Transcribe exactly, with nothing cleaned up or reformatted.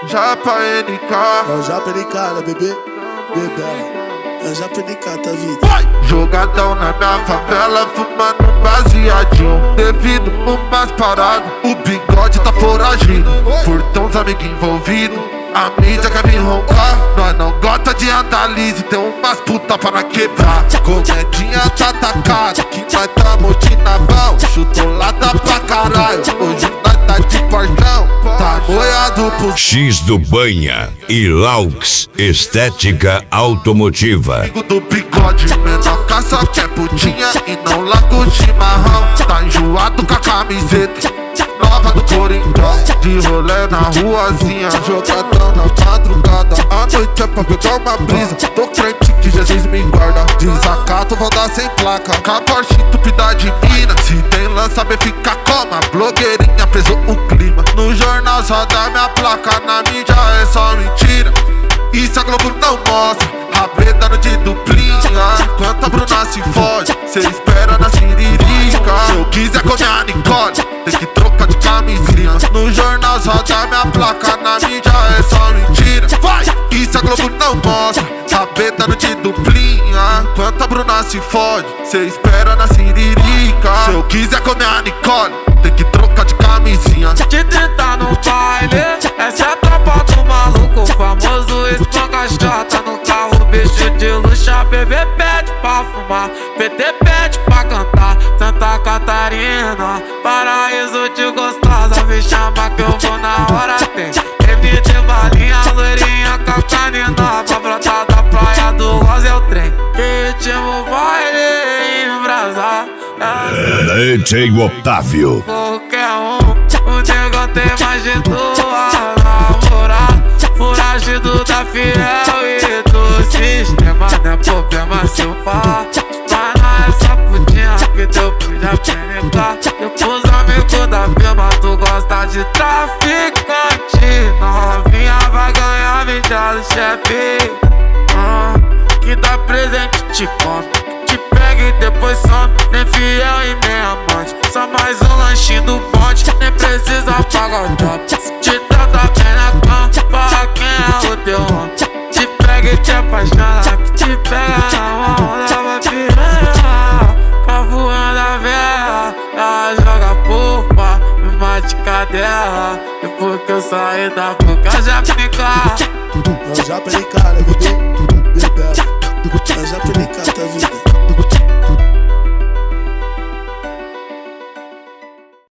Japa N K. É o Japa N K, né, bebê? Bebê. É o Japa N K, tá vindo. Jogadão na minha favela, fumando baseadinho. Devido umas paradas, o bigode tá foragido. Por tão uns amigos envolvidos, a mídia quer me roncar. Nós não gosta de análise, tem umas puta para quebrar. Comedinha tá atacada, que nós tamo de naval. Chutou lata pra caralho, hoje nós tá de portão. Tá boiado pro X do Banha e Laux Estética Automotiva. amigo do bigode, menor caça quer putinha e não larga o chimarrão. Tá enjoado com a camiseta nova do Corintão, de rolê na ruazinha, jogadão na madrugada. A noite é pra pegar uma brisa, tô crente que Jesus me guarda. Desacato, vou dar sem placa, com a Porsche entupida de mina. Se tem lança, saber ficar como a blogueirinha preso o clima. No jornal só dá minha placa, na mídia é só mentira. Isso a Globo não mostra, Rabê dando de duplinha. Enquanto a Bruna se fode, cê espera na siririca. Se eu quiser comer a Nicole, tem que trocar de camisinha. No jornal só dá minha placa, na mídia é só mentira. Vai! Isso a Globo não mostra, Rabê dando de duplinha. Enquanto a Bruna se fode, cê espera na siririca. Se eu quiser comer a Nicole, tem que trocar de camisinha. De trinta no baile, essa é a tropa do maluco, famoso espanca chata no carro, bicho de luxa. Bebê pede pra fumar, P T pede pra cantar. Santa Catarina, paraíso de gostosa, me chama que eu vou na hora. Tem M D balinha, loirinha, cacanina, pra brotar da praia do Rosa é o trem. Que ritmo vai embrasar. D J Otávio. Qualquer um, o negão tem mais de duas namoradas. Foragido da fiel e do sistema, não é problema se eu falar. Espanar essa putinha que teu filho já penetrar. Depois amigo da firma, tu gosta de traficante. Novinha vai ganhar mídia do chefe, ah, que dá presente, te come, te pega e depois some. Nem fiel e nem amante, só mais um lanchinho do bonde. Nem precisa pagar o drop. Te trata bem na cama, fala quem é o teu homem. Te pega e te apaixona, que te pega na mão. Leva piranha, pra voando a vela. Ela joga pupa, me mate cadela. Depois que eu saí da boca, já fica. É o Japa N K, né, bebê? Bebê. É o Japa N K, tá vindo.